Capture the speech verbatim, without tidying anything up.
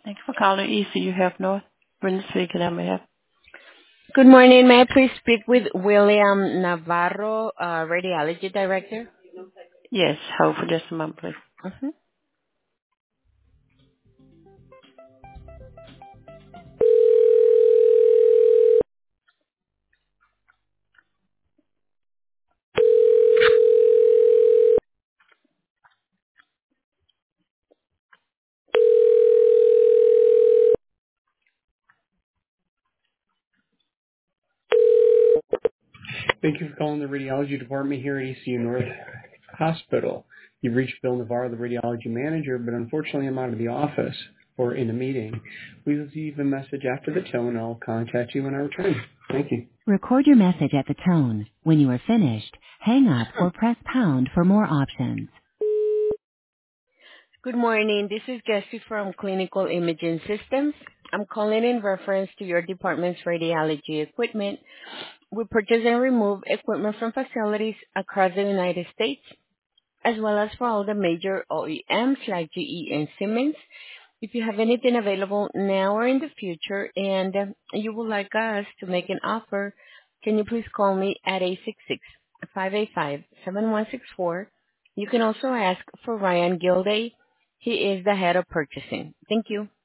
Thank you for calling E C U Health North. Brenda speaking on behalf. Good morning. May I please speak with William Navarro, uh, Radiology Director? Yes, hold for just a moment, please. Mhm. Thank you for calling the radiology department here at E C U North Hospital. You've reached Bill Navarro, the radiology manager, but unfortunately I'm out of the office or in a meeting. Please leave a message after the tone. I'll contact you when I return. Thank you. Record your message at the tone. When you are finished, hang up or press pound for more options. Good morning. This is Jessie from Clinical Imaging Systems. I'm calling in reference to your department's radiology equipment. We purchase and remove equipment from facilities across the United States, as well as for all the major O E Ms like G E and Siemens. If you have anything available now or in the future and uh, you would like us to make an offer, can you please call me at eight six six, five eight five, seven one six four. You can also ask for Ryan Gilday. He is the head of purchasing. Thank you.